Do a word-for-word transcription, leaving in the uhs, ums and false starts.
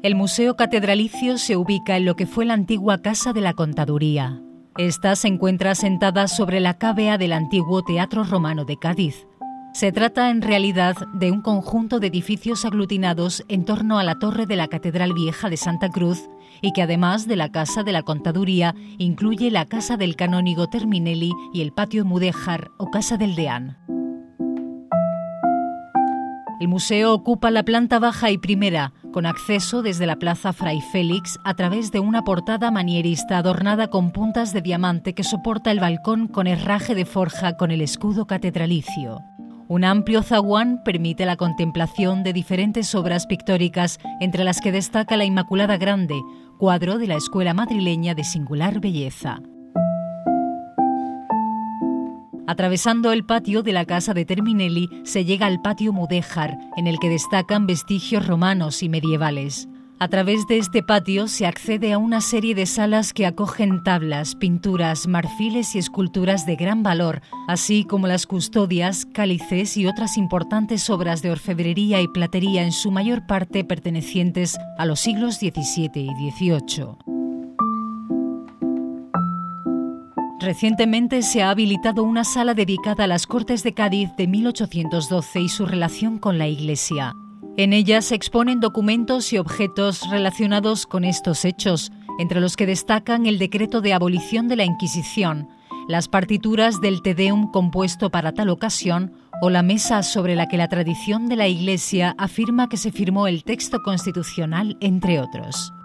El Museo Catedralicio se ubica en lo que fue la antigua Casa de la Contaduría. Esta se encuentra asentada sobre la cávea del antiguo Teatro Romano de Cádiz. Se trata en realidad de un conjunto de edificios aglutinados en torno a la torre de la Catedral Vieja de Santa Cruz y que además de la Casa de la Contaduría incluye la Casa del Canónigo Terminelli y el Patio Mudéjar o Casa del Deán. El museo ocupa la planta baja y primera, con acceso desde la Plaza Fray Félix a través de una portada manierista adornada con puntas de diamante que soporta el balcón con herraje de forja con el escudo catedralicio. Un amplio zaguán permite la contemplación de diferentes obras pictóricas, entre las que destaca la Inmaculada Grande, cuadro de la escuela madrileña de singular belleza. Atravesando el patio de la casa de Terminelli se llega al patio Mudéjar, en el que destacan vestigios romanos y medievales. A través de este patio se accede a una serie de salas que acogen tablas, pinturas, marfiles y esculturas de gran valor, así como las custodias, cálices y otras importantes obras de orfebrería y platería, en su mayor parte pertenecientes a los siglos diecisiete y dieciocho. Recientemente se ha habilitado una sala dedicada a las Cortes de Cádiz de mil ochocientos doce y su relación con la Iglesia. En ella se exponen documentos y objetos relacionados con estos hechos, entre los que destacan el decreto de abolición de la Inquisición, las partituras del Te Deum compuesto para tal ocasión o la mesa sobre la que la tradición de la Iglesia afirma que se firmó el texto constitucional, entre otros.